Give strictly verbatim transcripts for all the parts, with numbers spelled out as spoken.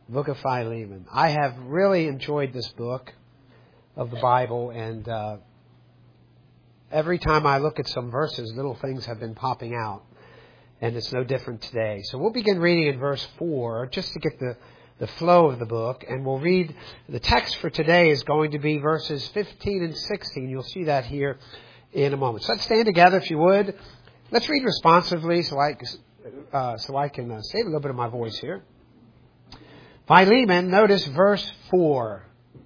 Book of Philemon. I have really enjoyed this book of the Bible, and uh, every time I look at some verses, little things have been popping out, and it's no different today. So we'll begin reading in verse four, just to get the, the flow of the book, and we'll read, the text for today is going to be verses fifteen and sixteen. You'll see that here in a moment. So let's stand together, if you would. Let's read responsively, so I, uh, so I can uh, save a little bit of my voice here. Philemon, notice verse four.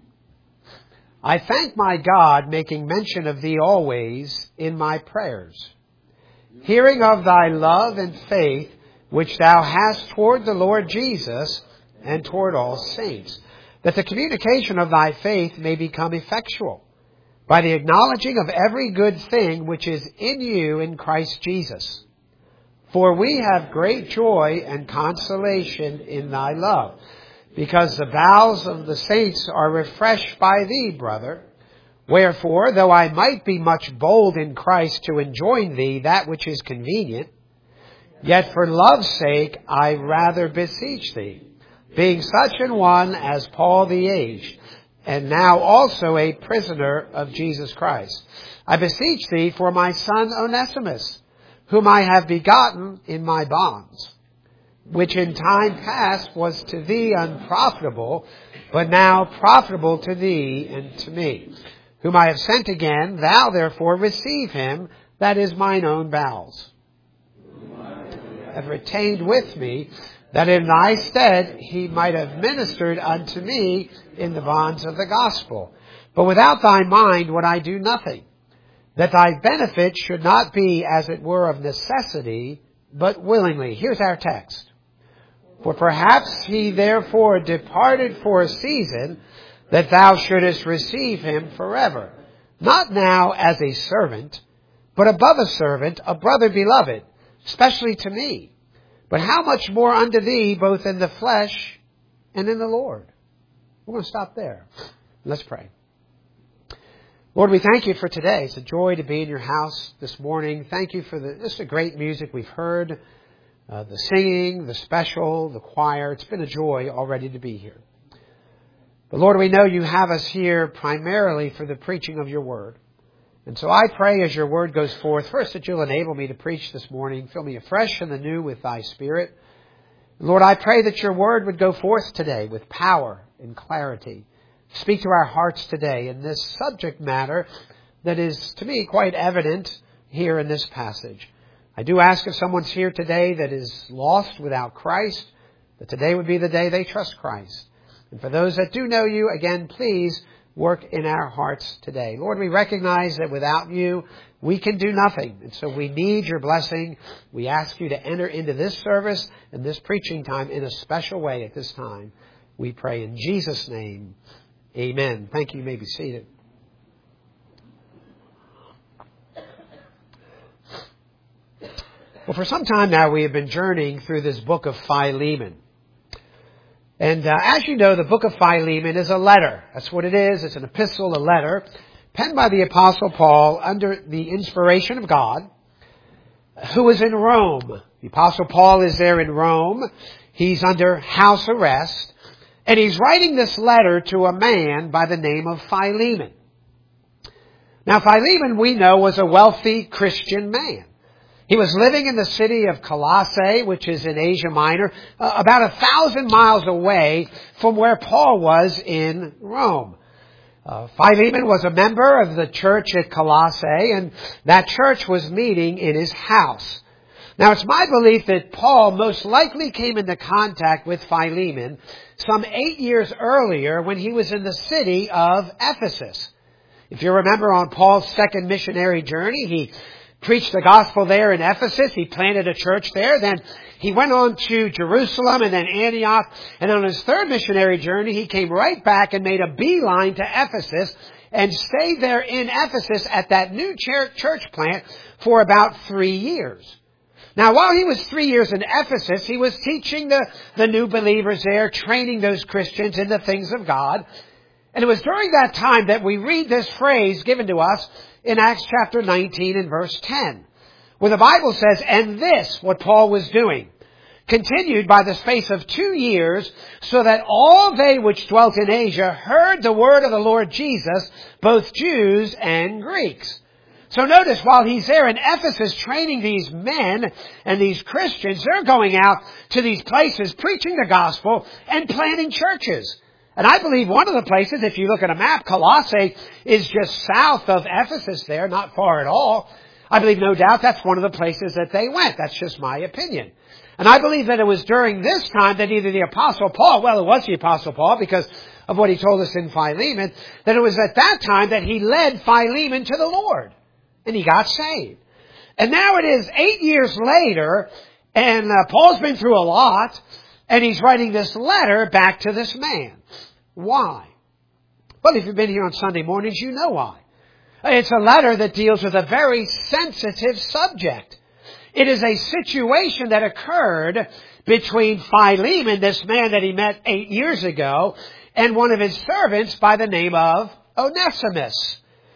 I thank my God, making mention of thee always in my prayers, hearing of thy love and faith, which thou hast toward the Lord Jesus and toward all saints, that the communication of thy faith may become effectual, by the acknowledging of every good thing which is in you in Christ Jesus. For we have great joy and consolation in thy love, because the bowels of the saints are refreshed by thee, brother. Wherefore, though I might be much bold in Christ to enjoin thee that which is convenient, yet for love's sake I rather beseech thee, being such an one as Paul the aged, and now also a prisoner of Jesus Christ. I beseech thee for my son Onesimus, whom I have begotten in my bonds, which in time past was to thee unprofitable, but now profitable to thee and to me, whom I have sent again. Thou therefore receive him, that is mine own bowels, have retained with me, that in thy stead he might have ministered unto me in the bonds of the gospel. But without thy mind would I do nothing, that thy benefit should not be as it were of necessity, but willingly. Here's our text. For perhaps he therefore departed for a season, that thou shouldest receive him forever, not now as a servant, but above a servant, a brother beloved, especially to me. But how much more unto thee, both in the flesh and in the Lord? We're going to stop there. Let's pray. Lord, we thank you for today. It's a joy to be in your house this morning. Thank you for the, just the great music we've heard. Uh, the singing, the special, the choir. It's been a joy already to be here. But Lord, we know you have us here primarily for the preaching of your word. And so I pray as your word goes forth, first that you'll enable me to preach this morning. Fill me afresh and anew with thy spirit. Lord, I pray that your word would go forth today with power and clarity. Speak to our hearts today in this subject matter that is, to me, quite evident here in this passage. I do ask if someone's here today that is lost without Christ, that today would be the day they trust Christ. And for those that do know you, again, please work in our hearts today. Lord, we recognize that without you, we can do nothing. And so we need your blessing. We ask you to enter into this service and this preaching time in a special way at this time. We pray in Jesus' name. Amen. Thank you. You may be seated. Well, for some time now, we have been journeying through this book of Philemon. And uh, as you know, the book of Philemon is a letter. That's what it is. It's an epistle, a letter, penned by the Apostle Paul under the inspiration of God, who is in Rome. The Apostle Paul is there in Rome. He's under house arrest. And he's writing this letter to a man by the name of Philemon. Now, Philemon, we know, was a wealthy Christian man. He was living in the city of Colossae, which is in Asia Minor, uh, about a thousand miles away from where Paul was in Rome. Uh, Philemon was a member of the church at Colossae, and that church was meeting in his house. Now, it's my belief that Paul most likely came into contact with Philemon some eight years earlier when he was in the city of Ephesus. If you remember, on Paul's second missionary journey, he preached the gospel there in Ephesus. He planted a church there. Then he went on to Jerusalem and then Antioch. And on his third missionary journey, he came right back and made a beeline to Ephesus and stayed there in Ephesus at that new church plant for about three years. Now, while he was three years in Ephesus, he was teaching the, the new believers there, training those Christians in the things of God. And it was during that time that we read this phrase given to us in Acts chapter nineteen and verse ten, where the Bible says, and this, what Paul was doing, continued by the space of two years, so that all they which dwelt in Asia heard the word of the Lord Jesus, both Jews and Greeks. So notice, while he's there in Ephesus training these men and these Christians, they're going out to these places preaching the gospel and planting churches. And I believe one of the places, if you look at a map, Colossae is just south of Ephesus there, not far at all. I believe no doubt that's one of the places that they went. That's just my opinion. And I believe that it was during this time that either the Apostle Paul, well, it was the Apostle Paul because of what he told us in Philemon, that it was at that time that he led Philemon to the Lord. And he got saved. And now it is eight years later, and uh, Paul's been through a lot, and he's writing this letter back to this man. Why? Well, if you've been here on Sunday mornings, you know why. It's a letter that deals with a very sensitive subject. It is a situation that occurred between Philemon, this man that he met eight years ago, and one of his servants by the name of Onesimus.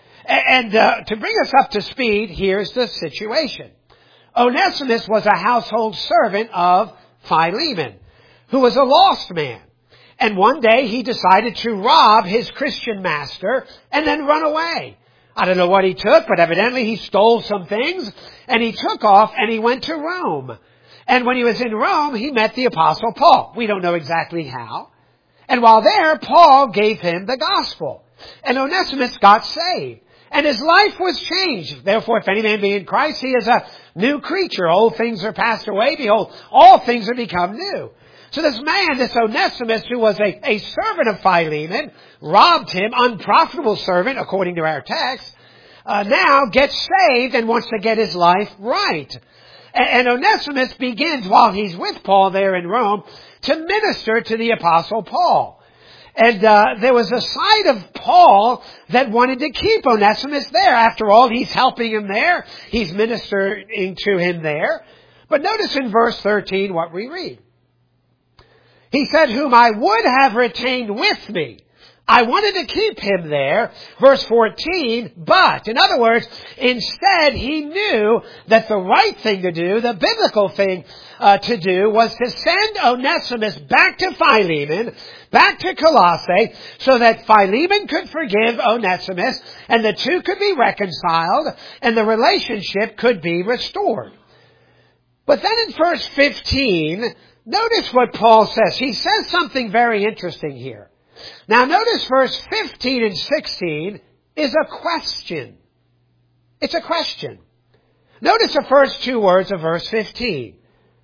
And uh, to bring us up to speed, here's the situation. Onesimus was a household servant of Philemon, who was a lost man. And one day he decided to rob his Christian master and then run away. I don't know what he took, but evidently he stole some things, and he took off and he went to Rome. And when he was in Rome, he met the Apostle Paul. We don't know exactly how. And while there, Paul gave him the gospel. And Onesimus got saved. And his life was changed. Therefore, if any man be in Christ, he is a new creature. Old things are passed away. Behold, all things are become new. So this man, this Onesimus, who was a, a servant of Philemon, robbed him, unprofitable servant, according to our text, uh, now gets saved and wants to get his life right. And, and Onesimus begins, while he's with Paul there in Rome, to minister to the Apostle Paul. And uh, there was a side of Paul that wanted to keep Onesimus there. After all, he's helping him there. He's ministering to him there. But notice in verse thirteen what we read. He said, whom I would have retained with me. I wanted to keep him there. Verse fourteen, but, in other words, instead he knew that the right thing to do, the biblical thing uh, to do, was to send Onesimus back to Philemon, back to Colossae, so that Philemon could forgive Onesimus, and the two could be reconciled, and the relationship could be restored. But then in verse fifteen, notice what Paul says. He says something very interesting here. Now notice verse fifteen and sixteen is a question. It's a question. Notice the first two words of verse fifteen.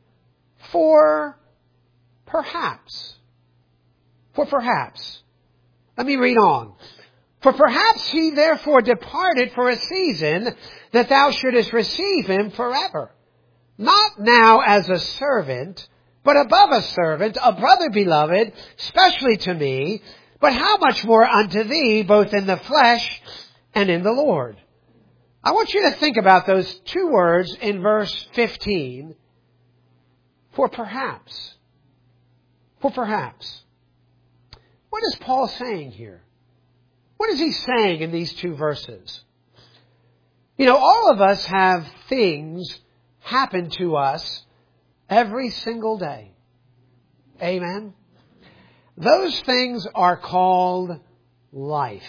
For perhaps. For perhaps. Let me read on. For perhaps he therefore departed for a season, that thou shouldest receive him forever. Not now as a servant, but above a servant, a brother beloved, specially to me, but how much more unto thee, both in the flesh and in the Lord. I want you to think about those two words in verse fifteen. For perhaps. For perhaps. What is Paul saying here? What is he saying in these two verses? You know, all of us have things happen to us every single day. Amen? Those things are called life.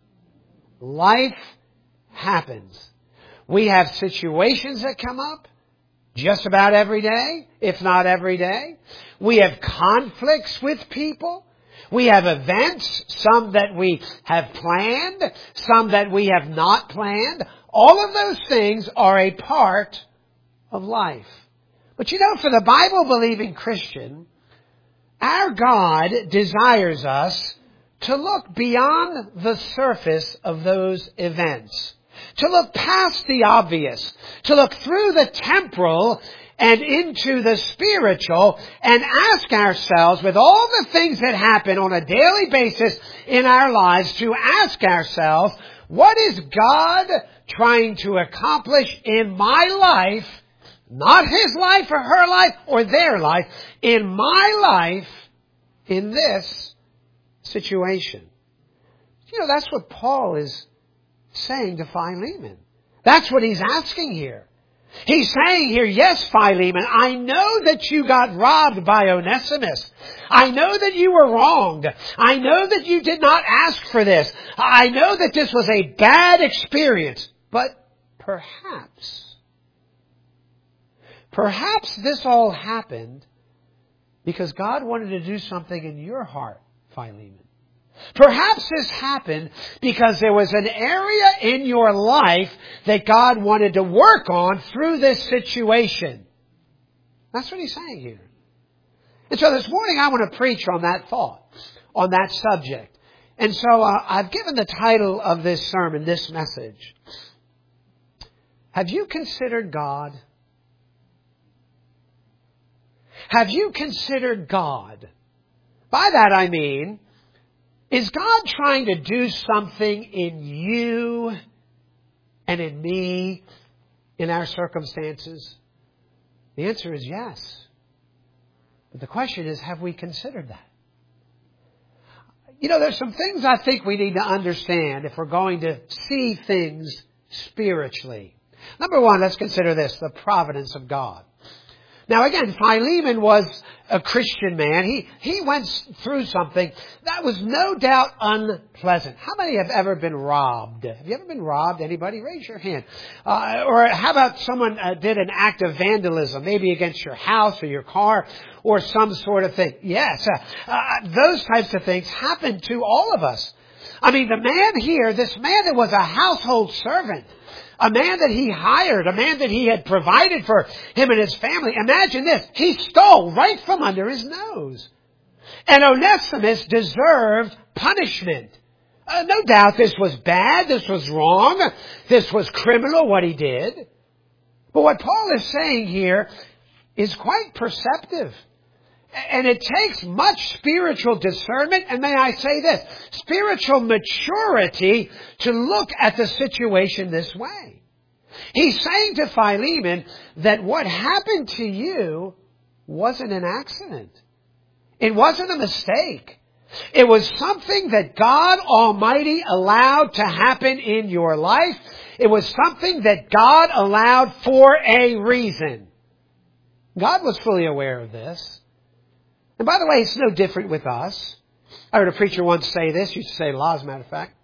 Life happens. We have situations that come up just about every day, if not every day. We have conflicts with people. We have events, some that we have planned, some that we have not planned. All of those things are a part of life. But you know, for the Bible-believing Christian, our God desires us to look beyond the surface of those events, to look past the obvious, to look through the temporal and into the spiritual, and ask ourselves, with all the things that happen on a daily basis in our lives, to ask ourselves, what is God trying to accomplish in my life? Not his life or her life or their life. In my life, in this situation. You know, that's what Paul is saying to Philemon. That's what he's asking here. He's saying here, yes, Philemon, I know that you got robbed by Onesimus. I know that you were wronged. I know that you did not ask for this. I know that this was a bad experience. But perhaps, perhaps this all happened because God wanted to do something in your heart, Philemon. Perhaps this happened because there was an area in your life that God wanted to work on through this situation. That's what he's saying here. And so this morning I want to preach on that thought, on that subject. And so uh, I've given the title of this sermon, this message. Have you considered God? Have you considered God? By that I mean, is God trying to do something in you and in me, in our circumstances? The answer is yes. But the question is, have we considered that? You know, there's some things I think we need to understand if we're going to see things spiritually. Number one, let's consider this, the providence of God. Now again, Philemon was a Christian man. He, he went through something that was no doubt unpleasant. How many have ever been robbed? Have you ever been robbed? Anybody? Raise your hand. Uh, or how about someone uh, did an act of vandalism, maybe against your house or your car or some sort of thing? Yes, uh, uh, those types of things happen to all of us. I mean, the man here, this man that was a household servant, a man that he hired, a man that he had provided for him and his family. Imagine this. He stole right from under his nose. And Onesimus deserved punishment. Uh, no doubt this was bad. This was wrong. This was criminal what he did. But what Paul is saying here is quite perceptive. And it takes much spiritual discernment, and may I say this, spiritual maturity to look at the situation this way. He's saying to Philemon that what happened to you wasn't an accident. It wasn't a mistake. It was something that God Almighty allowed to happen in your life. It was something that God allowed for a reason. God was fully aware of this. And by the way, it's no different with us. I heard a preacher once say this. He used to say a lot, as a matter of fact.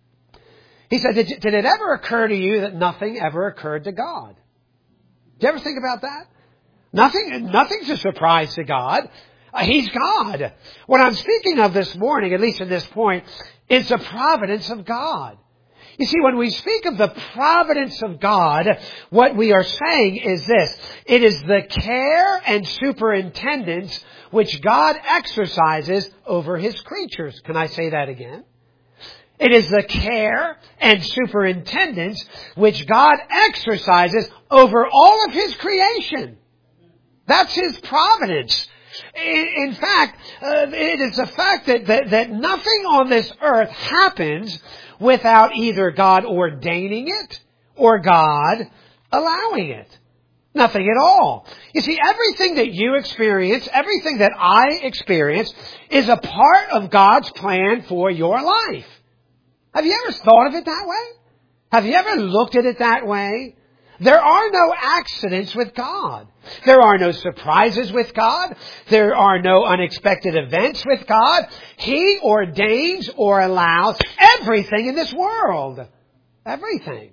He said, did, did it ever occur to you that nothing ever occurred to God? Did you ever think about that? Nothing, nothing's a surprise to God. Uh, he's God. What I'm speaking of this morning, at least at this point, is the providence of God. You see, when we speak of the providence of God, what we are saying is this. It is the care and superintendence which God exercises over His creatures. Can I say that again? It is the care and superintendence which God exercises over all of His creation. That's His providence. In fact, uh, it is the fact that, that, that nothing on this earth happens without either God ordaining it or God allowing it. Nothing at all. You see, everything that you experience, everything that I experience, is a part of God's plan for your life. Have you ever thought of it that way? Have you ever looked at it that way? There are no accidents with God. There are no surprises with God. There are no unexpected events with God. He ordains or allows everything in this world. Everything.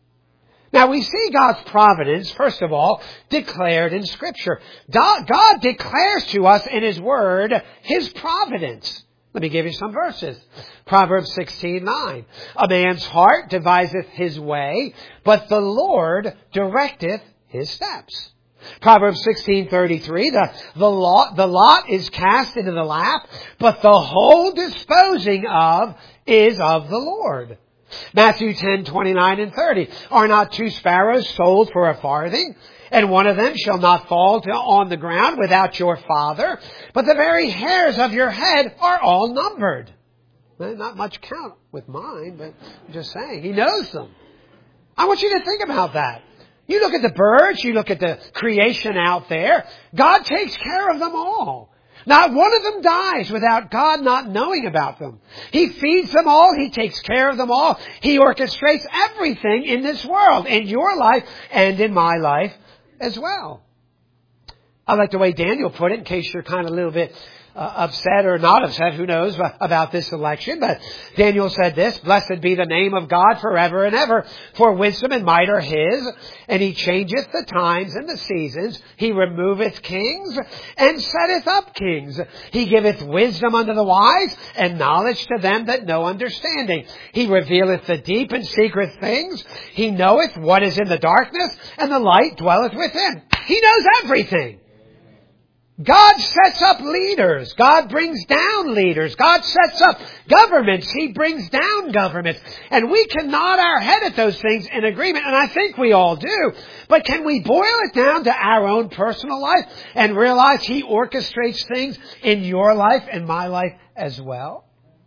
Now we see God's providence, first of all, declared in Scripture. God declares to us in His Word His providence. Let me give you some verses. Proverbs sixteen nine. A man's heart deviseth his way, but the Lord directeth his steps. Proverbs sixteen thirty-three. The, the, lot, the lot is cast into the lap, but the whole disposing of is of the Lord. Matthew ten twenty-nine and thirty. Are not two sparrows sold for a farthing? And one of them shall not fall to, on the ground without your Father. But the very hairs of your head are all numbered. Well, not much count with mine, but I'm just saying. He knows them. I want you to think about that. You look at the birds. You look at the creation out there. God takes care of them all. Not one of them dies without God not knowing about them. He feeds them all. He takes care of them all. He orchestrates everything in this world, in your life and in my life as well. I like the way Daniel put it, in case you're kind of a little bit uh, upset or not upset, who knows, about this election. But Daniel said this, "Blessed be the name of God forever and ever, for wisdom and might are His, and He changeth the times and the seasons. He removeth kings and setteth up kings. He giveth wisdom unto the wise and knowledge to them that know understanding. He revealeth the deep and secret things. He knoweth what is in the darkness, and the light dwelleth with Him." He knows everything. God sets up leaders. God brings down leaders. God sets up governments. He brings down governments. And we can nod our head at those things in agreement, and I think we all do. But can we boil it down to our own personal life and realize He orchestrates things in your life and my life as well?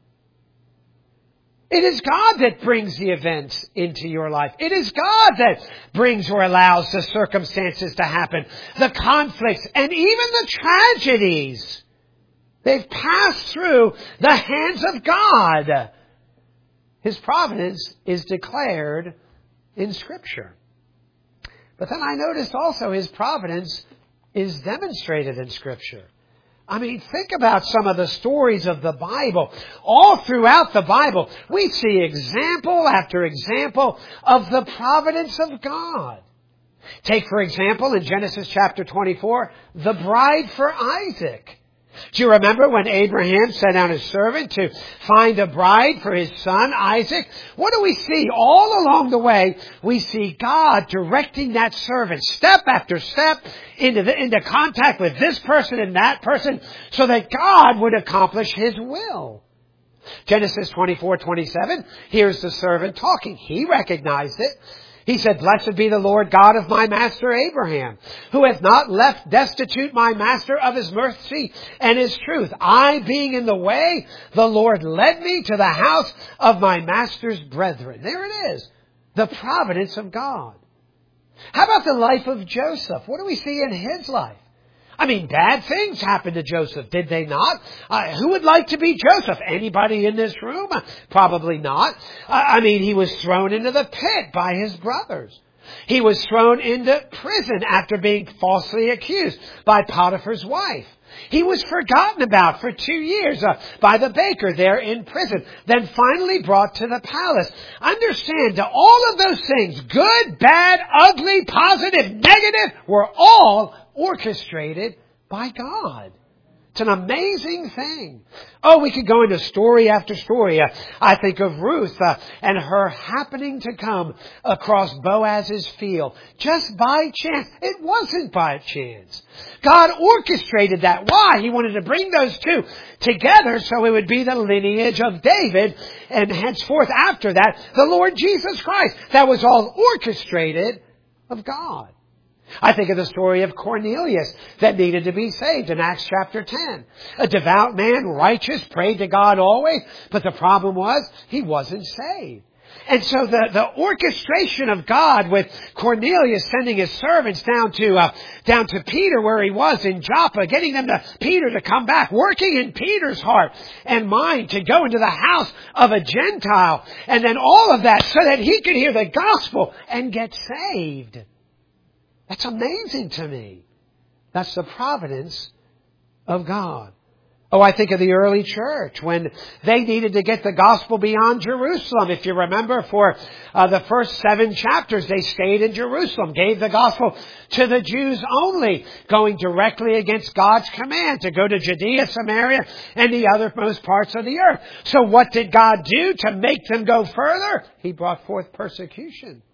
It is God that brings the events into your life. It is God that brings or allows the circumstances to happen, the conflicts, and even the tragedies. They've passed through the hands of God. His providence is declared in Scripture. But then I noticed also His providence is demonstrated in Scripture. I mean, think about some of the stories of the Bible. All throughout the Bible, we see example after example of the providence of God. Take, for example, in Genesis chapter twenty-four, the bride for Isaac. Do you remember when Abraham sent out his servant to find a bride for his son, Isaac? What do we see? All along the way, we see God directing that servant step after step into, the, into contact with this person and that person so that God would accomplish His will. Genesis twenty-four twenty-seven, here's the servant talking. He recognized it. He said, "Blessed be the Lord God of my master Abraham, who hath not left destitute my master of His mercy and His truth. I being in the way, the Lord led me to the house of my master's brethren." There it is. The providence of God. How about the life of Joseph? What do we see in his life? I mean, bad things happened to Joseph, did they not? Uh, who would like to be Joseph? Anybody in this room? Probably not. Uh, I mean, he was thrown into the pit by his brothers. He was thrown into prison after being falsely accused by Potiphar's wife. He was forgotten about for two years uh, by the baker there in prison, then finally brought to the palace. Understand that all of those things, good, bad, ugly, positive, negative, were all orchestrated by God. It's an amazing thing. Oh, we could go into story after story. Uh, I think of Ruth uh, and her happening to come across Boaz's field just by chance. It wasn't by chance. God orchestrated that. Why? He wanted to bring those two together so it would be the lineage of David, and henceforth after that, the Lord Jesus Christ. That was all orchestrated of God. I think of the story of Cornelius that needed to be saved in Acts chapter ten. A devout man, righteous, prayed to God always, but the problem was he wasn't saved. And so the, the orchestration of God with Cornelius sending his servants down to uh, down to Peter where he was in Joppa, getting them to Peter to come back, working in Peter's heart and mind to go into the house of a Gentile, and then all of that so that he could hear the gospel and get saved. That's amazing to me. That's the providence of God. Oh, I think of the early church when they needed to get the gospel beyond Jerusalem. If you remember, for uh, the first seven chapters, they stayed in Jerusalem, gave the gospel to the Jews only, going directly against God's command to go to Judea, Samaria, and the othermost parts of the earth. So what did God do to make them go further? He brought forth persecution.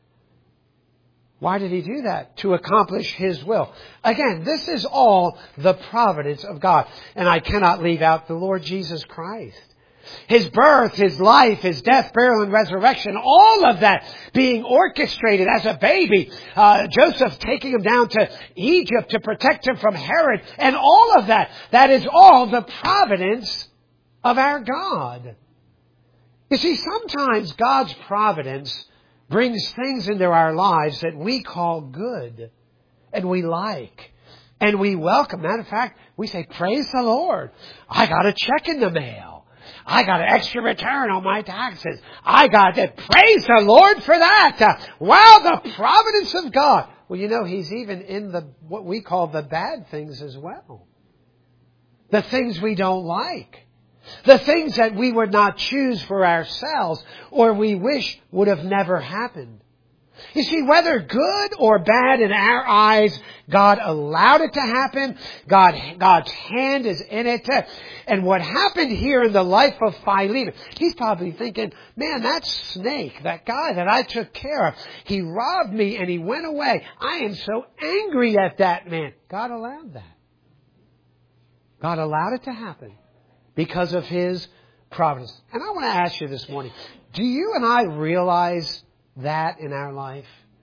Why did He do that? To accomplish His will. Again, this is all the providence of God. And I cannot leave out the Lord Jesus Christ. His birth, His life, His death, burial, and resurrection, all of that being orchestrated as a baby. Uh, Joseph taking him down to Egypt to protect him from Herod. And all of that, that is all the providence of our God. You see, sometimes God's providence brings things into our lives that we call good and we like. And we welcome. Matter of fact, we say, praise the Lord. I got a check in the mail. I got an extra return on my taxes. I got that. Praise the Lord for that. Uh, wow, the providence of God. Well, you know, He's even in the what we call the bad things as well. The things we don't like. The things that we would not choose for ourselves or we wish would have never happened. You see, whether good or bad in our eyes, God allowed it to happen. God, God's hand is in it. And what happened here in the life of Philemon, he's probably thinking, man, that snake, that guy that I took care of, he robbed me and he went away. I am so angry at that man. God allowed that. God allowed it to happen because of His providence. And I want to ask you this morning, do you and I realize that in our life?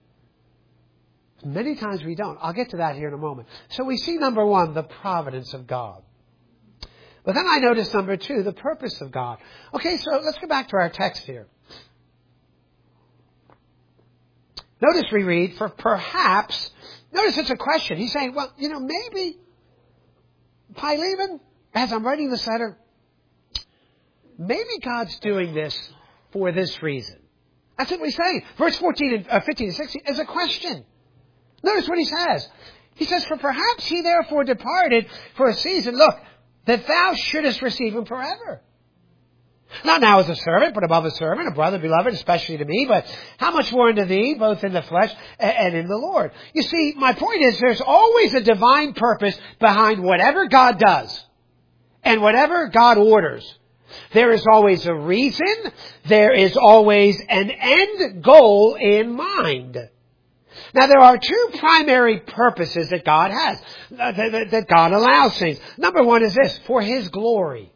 Many times we don't. I'll get to that here in a moment. So we see, number one, the providence of God. But then I notice, number two, the purpose of God. Okay, so let's go back to our text here. Notice we read, for perhaps, notice it's a question. He's saying, well, you know, maybe Philemon, as I'm writing this letter, maybe God's doing this for this reason. That's what he's saying. Verse fourteen and uh, fifteen and sixteen is a question. Notice what he says. He says, for perhaps he therefore departed for a season, look, that thou shouldest receive him forever. Not now as a servant, but above a servant, a brother beloved, especially to me, but how much more unto thee, both in the flesh and in the Lord. You see, my point is there's always a divine purpose behind whatever God does and whatever God orders. There is always a reason. There is always an end goal in mind. Now, there are two primary purposes that God has, that, that, that God allows things. Number one is this, for His glory.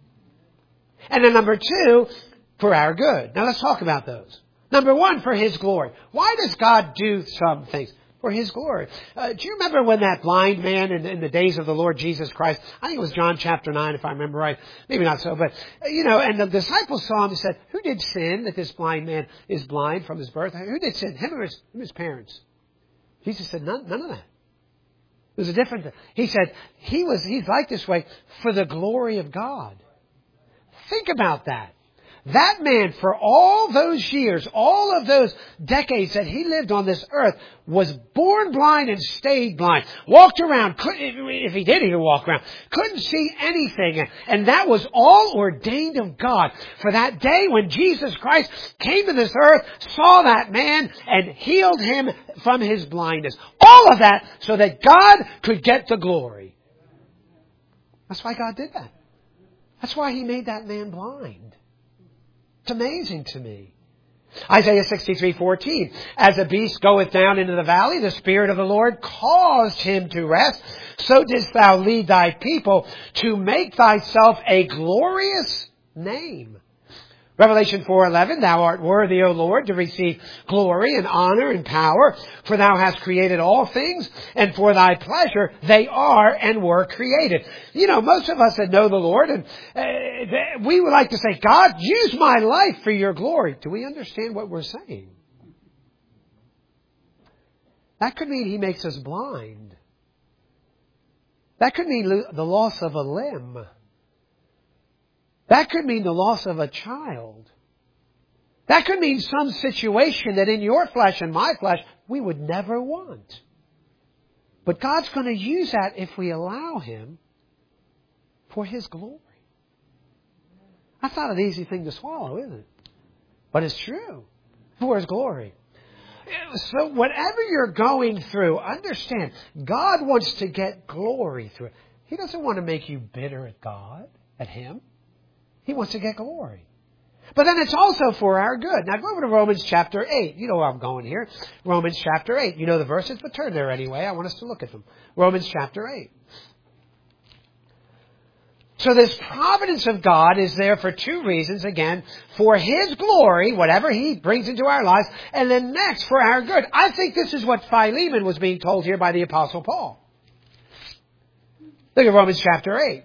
And then number two, for our good. Now, let's talk about those. Number one, for His glory. Why does God do some things? For His glory. Uh, do you remember when that blind man in, in the days of the Lord Jesus Christ, I think it was John chapter nine if I remember right, maybe not so, but, uh, you know, and the disciples saw him and said, who did sin that this blind man is blind from his birth? Who did sin? Him or his, him or his parents? Jesus said, none, none of that. It was a different thing. He said, he was, he's like this way for the glory of God. Think about that. That man, for all those years, all of those decades that he lived on this earth, was born blind and stayed blind. Walked around. If he did, he could walk around. Couldn't see anything. And that was all ordained of God. For that day when Jesus Christ came to this earth, saw that man, and healed him from his blindness. All of that so that God could get the glory. That's why God did that. That's why He made that man blind. It's amazing to me. Isaiah sixty-three fourteen. As a beast goeth down into the valley, the Spirit of the Lord caused him to rest. So didst thou lead thy people to make thyself a glorious name. Revelation four eleven. Thou art worthy, O Lord, to receive glory and honor and power, for thou hast created all things, and for thy pleasure they are and were created. You know, most of us that know the Lord, and uh, we would like to say, God, use my life for your glory. Do we understand what we're saying? That could mean He makes us blind. That could mean lo- the loss of a limb. That could mean the loss of a child. That could mean some situation that in your flesh and my flesh we would never want. But God's going to use that if we allow Him for His glory. That's not an easy thing to swallow, is it? But it's true. For His glory. So whatever you're going through, understand, God wants to get glory through it. He doesn't want to make you bitter at God, at Him. He wants to get glory. But then it's also for our good. Now go over to Romans chapter eight. You know where I'm going here. Romans chapter eight. You know the verses, but turn there anyway. I want us to look at them. Romans chapter eight. So this providence of God is there for two reasons. Again, for His glory, whatever He brings into our lives. And then next, for our good. I think this is what Philemon was being told here by the Apostle Paul. Look at Romans chapter eight.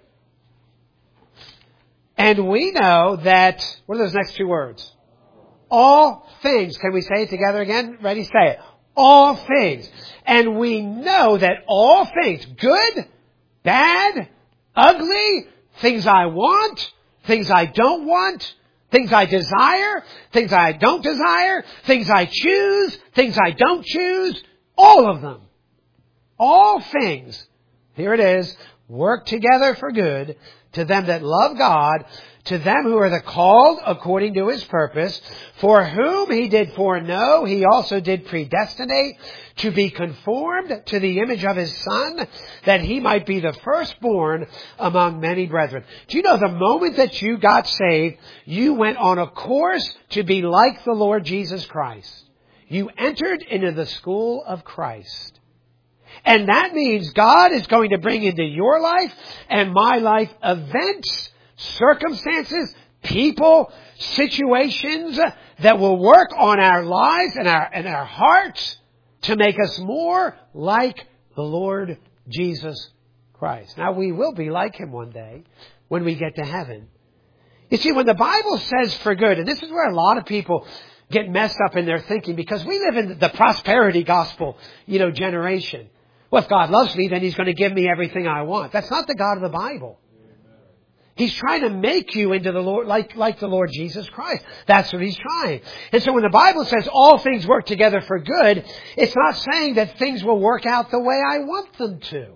And we know that, what are those next two words? All things. Can we say it together again? Ready? Say it. All things. And we know that all things, good, bad, ugly, things I want, things I don't want, things I desire, things I don't desire, things I choose, things I don't choose, all of them. All things, here it is, work together for good to them that love God, to them who are the called according to His purpose, for whom He did foreknow, He also did predestinate to be conformed to the image of His Son, that He might be the firstborn among many brethren. Do you know the moment that you got saved, you went on a course to be like the Lord Jesus Christ. You entered into the school of Christ. And that means God is going to bring into your life and my life events, circumstances, people, situations that will work on our lives and our, and our hearts to make us more like the Lord Jesus Christ. Now, we will be like Him one day when we get to heaven. You see, when the Bible says for good, and this is where a lot of people get messed up in their thinking, because we live in the prosperity gospel, you know, generation. Well, if God loves me, then He's going to give me everything I want. That's not the God of the Bible. He's trying to make you into the Lord, like, like the Lord Jesus Christ. That's what He's trying. And so when the Bible says all things work together for good, it's not saying that things will work out the way I want them to.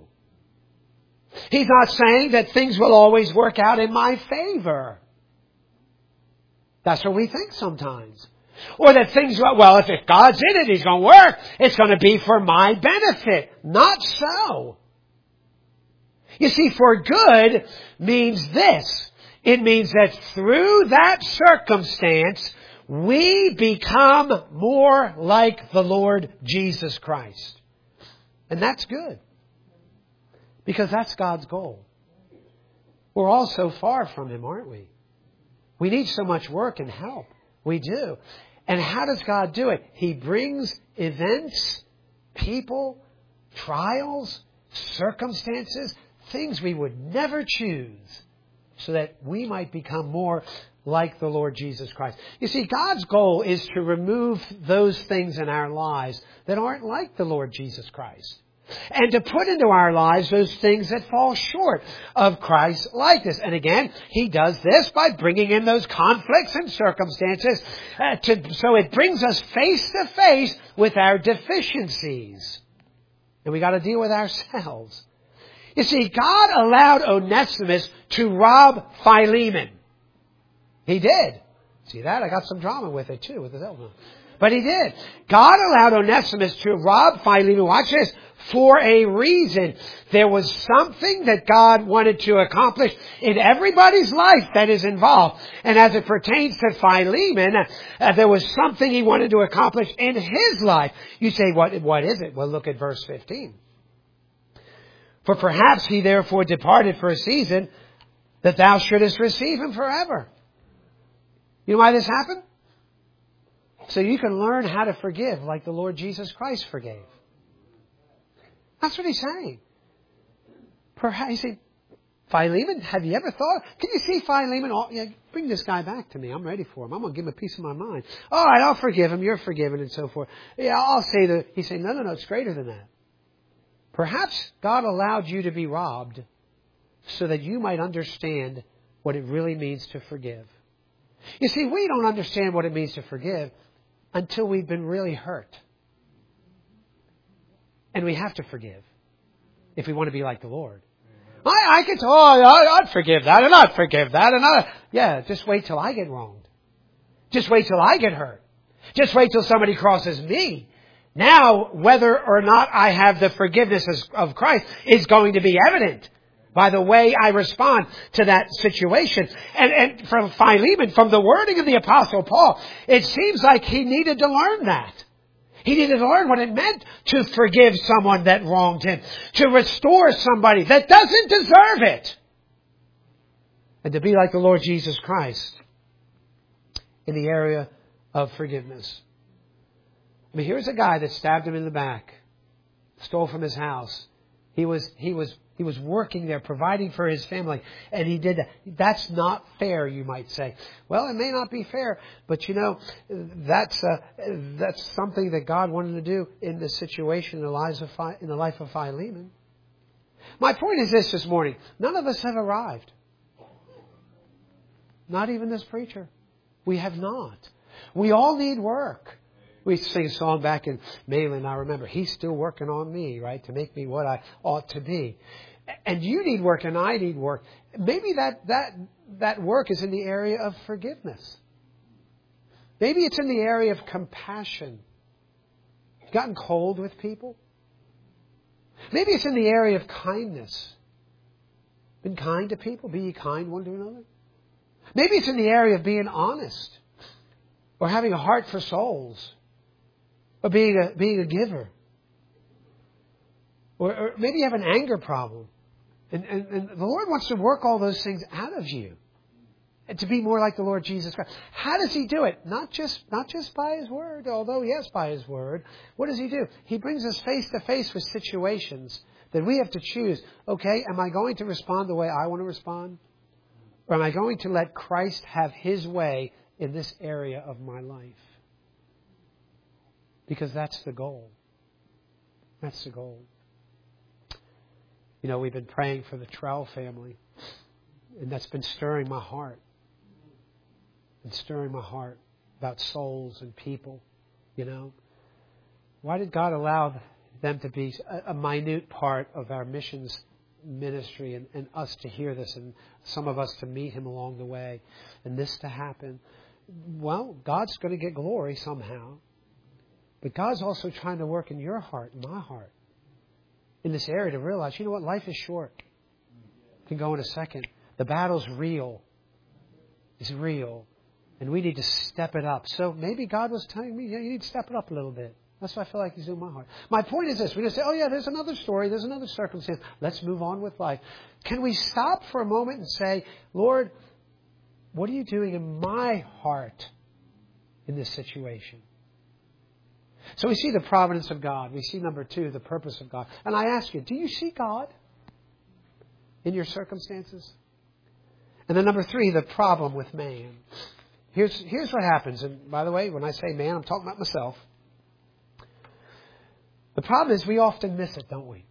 He's not saying that things will always work out in my favor. That's what we think sometimes. Or that things, well, if, if God's in it, He's going to work. It's going to be for my benefit. Not so. You see, for good means this. It means that through that circumstance, we become more like the Lord Jesus Christ. And that's good. Because that's God's goal. We're all so far from Him, aren't we? We need so much work and help. We do. And how does God do it? He brings events, people, trials, circumstances, things we would never choose, so that we might become more like the Lord Jesus Christ. You see, God's goal is to remove those things in our lives that aren't like the Lord Jesus Christ, and to put into our lives those things that fall short of Christ's likeness. And again, He does this by bringing in those conflicts and circumstances, uh, to, so it brings us face to face with our deficiencies. And we got to deal with ourselves. You see, God allowed Onesimus to rob Philemon. He did. See that? I got some drama with it too, with the devil. But He did. God allowed Onesimus to rob Philemon. Watch this. For a reason. There was something that God wanted to accomplish in everybody's life that is involved. And as it pertains to Philemon, uh, there was something he wanted to accomplish in his life. You say, what, what is it? Well, look at verse fifteen. For perhaps he therefore departed for a season, that thou shouldest receive him forever. You know why this happened? So you can learn how to forgive like the Lord Jesus Christ forgave. That's what He's saying. Perhaps, you say, Philemon, have you ever thought? Can you see Philemon? Oh, yeah, bring this guy back to me. I'm ready for him. I'm going to give him a piece of my mind. All right, I'll forgive him. You're forgiven, and so forth. Yeah, I'll say that. He's saying, no, no, no, it's greater than that. Perhaps God allowed you to be robbed so that you might understand what it really means to forgive. You see, we don't understand what it means to forgive until we've been really hurt. And we have to forgive if we want to be like the Lord. I, I could, oh, I'd forgive that, and I'd forgive that, and I, yeah, just wait till I get wronged. Just wait till I get hurt. Just wait till somebody crosses me. Now, whether or not I have the forgiveness of Christ is going to be evident by the way I respond to that situation. And, and from Philemon, from the wording of the Apostle Paul, it seems like he needed to learn that. He needed to learn what it meant to forgive someone that wronged him, to restore somebody that doesn't deserve it, and to be like the Lord Jesus Christ in the area of forgiveness. I mean, here's a guy that stabbed him in the back, stole from his house. He was, he was He was working there, providing for his family, and he did that. That's not fair, you might say. Well, it may not be fair, but you know, that's uh, that's something that God wanted to do in the situation in the lives of Phi, in the life of Philemon. My point is this this morning: none of us have arrived. Not even this preacher. We have not. We all need work. We used to sing a song back in Mainland, I remember, he's still working on me, right, to make me what I ought to be. And you need work and I need work. Maybe that, that, that work is in the area of forgiveness. Maybe it's in the area of compassion. You've gotten cold with people. Maybe it's in the area of kindness. Been kind to people. Be ye kind one to another. Maybe it's in the area of being honest. Or having a heart for souls. Or being a, being a giver. Or, or maybe you have an anger problem. And, and, and the Lord wants to work all those things out of you. And to be more like the Lord Jesus Christ. How does He do it? Not just, not just by His Word, although yes, by His Word. What does He do? He brings us face to face with situations that we have to choose. Okay, am I going to respond the way I want to respond? Or am I going to let Christ have His way in this area of my life? Because that's the goal. That's the goal. You know, we've been praying for the Trell family. And that's been stirring my heart. And stirring my heart about souls and people, you know. Why did God allow them to be a, a minute part of our missions ministry and, and us to hear this and some of us to meet Him along the way and this to happen? Well, God's going to get glory somehow. But God's also trying to work in your heart, in my heart, in this area to realize, you know what, life is short. It can go in a second. The battle's real. It's real. And we need to step it up. So maybe God was telling me, yeah, you need to step it up a little bit. That's what I feel like He's doing in my heart. My point is this. We just say, oh yeah, there's another story. There's another circumstance. Let's move on with life. Can we stop for a moment and say, Lord, what are you doing in my heart in this situation? So we see the providence of God. We see, number two, the purpose of God. And I ask you, do you see God in your circumstances? And then number three, the problem with man. Here's, here's what happens. And by the way, when I say man, I'm talking about myself. The problem is we often miss it, don't we?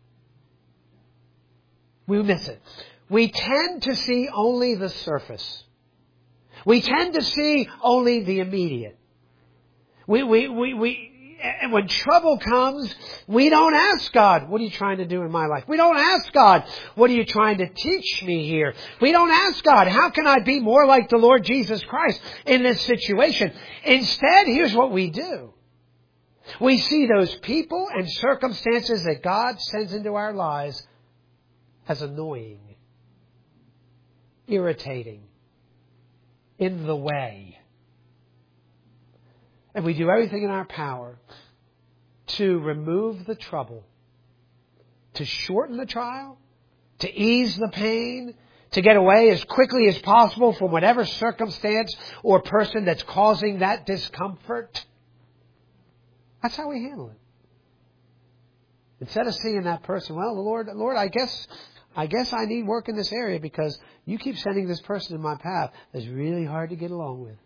We miss it. We tend to see only the surface. We tend to see only the immediate. We, we, we, we, and when trouble comes, we don't ask God, what are you trying to do in my life? We don't ask God, what are you trying to teach me here? We don't ask God, how can I be more like the Lord Jesus Christ in this situation? Instead, here's what we do. We see those people and circumstances that God sends into our lives as annoying, irritating, in the way. And we do everything in our power to remove the trouble, to shorten the trial, to ease the pain, to get away as quickly as possible from whatever circumstance or person that's causing that discomfort. That's how we handle it. Instead of seeing that person, well, the Lord, Lord, I guess, I guess I need work in this area because you keep sending this person in my path that's really hard to get along with.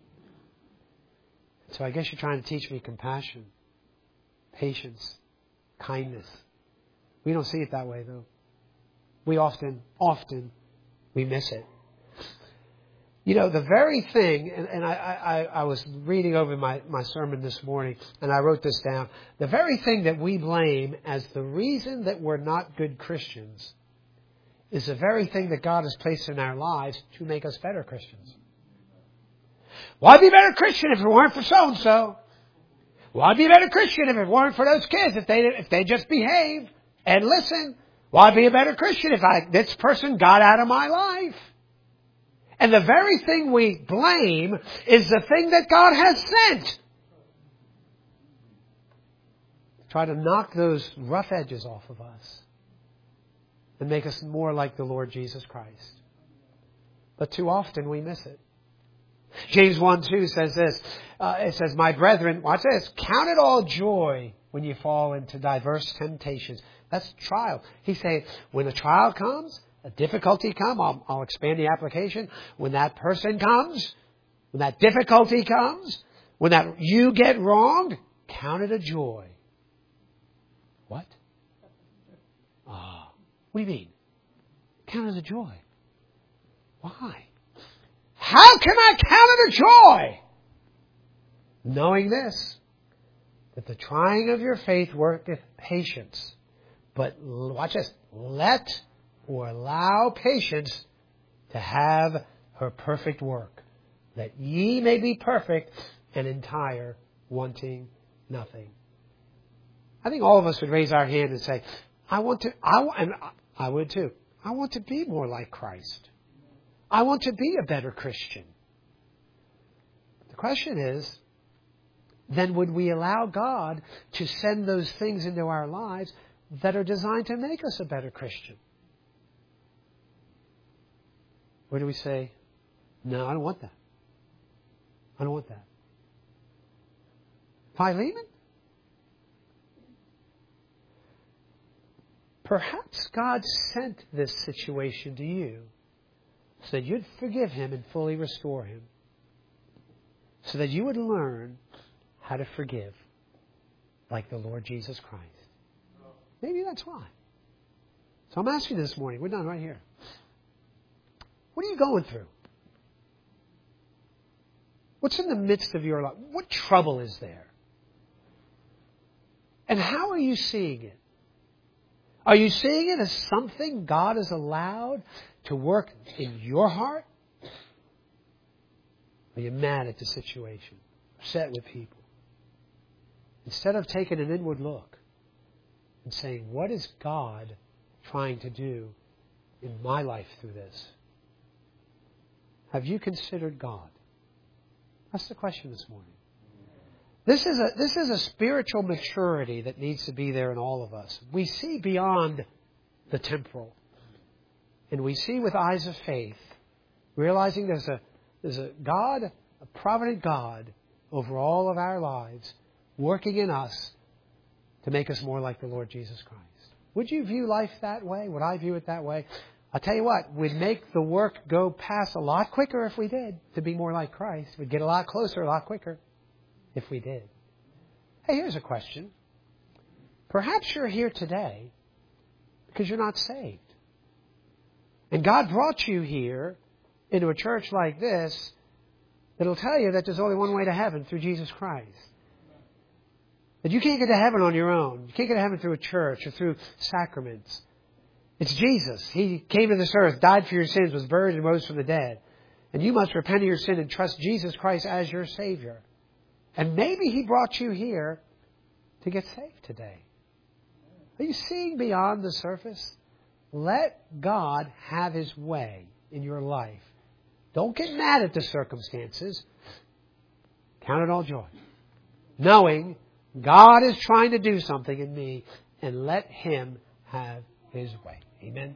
So I guess you're trying to teach me compassion, patience, kindness. We don't see it that way, though. We often, often, we miss it. You know, the very thing, and, and I, I, I was reading over my, my sermon this morning, and I wrote this down. The very thing that we blame as the reason that we're not good Christians is the very thing that God has placed in our lives to make us better Christians. Well, I'd be a better Christian if it weren't for so-and-so. Well, I'd be a better Christian if it weren't for those kids, if they if they just behave and listen. Well, I'd be a better Christian if I this person got out of my life. And the very thing we blame is the thing that God has sent. Try to knock those rough edges off of us and make us more like the Lord Jesus Christ. But too often we miss it. James one two says this. Uh, it says, my brethren, watch this, count it all joy when you fall into diverse temptations. That's trial. He's saying, when a trial comes, a difficulty comes, I'll, I'll expand the application. When that person comes, when that difficulty comes, when that you get wronged, count it a joy. What? Ah, what do you mean? Count it a joy. Why? How can I count it a joy? Knowing this, that the trying of your faith worketh patience. But watch this. Let or allow patience to have her perfect work, that ye may be perfect and entire, wanting nothing. I think all of us would raise our hand and say, I want to, I, and I would too, I want to be more like Christ. I want to be a better Christian. The question is, then would we allow God to send those things into our lives that are designed to make us a better Christian? Or do we say, no, I don't want that. I don't want that. Philemon? Perhaps God sent this situation to you so that you'd forgive him and fully restore him. So that you would learn how to forgive like the Lord Jesus Christ. Maybe that's why. So I'm asking you this morning. We're done right here. What are you going through? What's in the midst of your life? What trouble is there? And how are you seeing it? Are you seeing it as something God has allowed to work in your heart? Are you mad at the situation? Upset with people? Instead of taking an inward look and saying, what is God trying to do in my life through this? Have you considered God? That's the question this morning. This is a this is a spiritual maturity that needs to be there in all of us. We see beyond the temporal. And we see with eyes of faith, realizing there's a there's a God, a provident God over all of our lives, working in us to make us more like the Lord Jesus Christ. Would you view life that way? Would I view it that way? I'll tell you what, we'd make the work go past a lot quicker if we did, to be more like Christ. We'd get a lot closer a lot quicker if we did. Hey, here's a question. Perhaps you're here today because you're not saved. And God brought you here into a church like this that'll tell you that there's only one way to heaven, through Jesus Christ. That you can't get to heaven on your own. You can't get to heaven through a church or through sacraments. It's Jesus. He came to this earth, died for your sins, was buried and rose from the dead. And you must repent of your sin and trust Jesus Christ as your Savior. And maybe He brought you here to get saved today. Are you seeing beyond the surface? Let God have His way in your life. Don't get mad at the circumstances. Count it all joy. Knowing God is trying to do something in me, and let Him have His way. Amen.